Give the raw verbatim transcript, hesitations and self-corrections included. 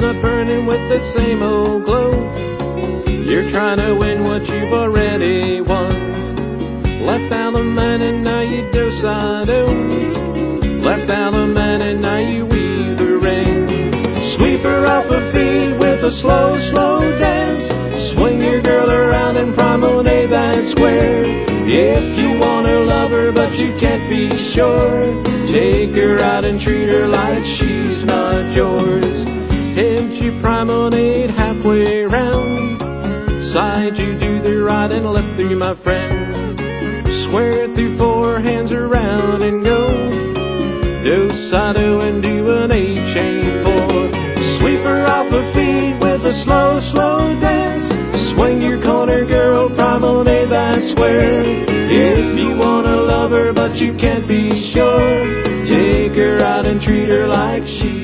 not burning with the same old glow. You're trying to win what you've already won. Left out a man and now you do-side-o. Left out a man and now you weave the ring. Sweep her off her feet with a slow, slow dance. Swing your girl around and promenade that square. If you wanna love her but you can't be sure, take her out and treat her like she's not yours. Hint you promenade halfway round. Side you do the right and left through, my friend. Square through four hands around and go. Do-side-o and do an A-chain four. Sweep her off her feet with a slow, slow dance. Swing your corner, girl, promenade that square. If you wanna love her but you can't be sure, take her out and treat her like she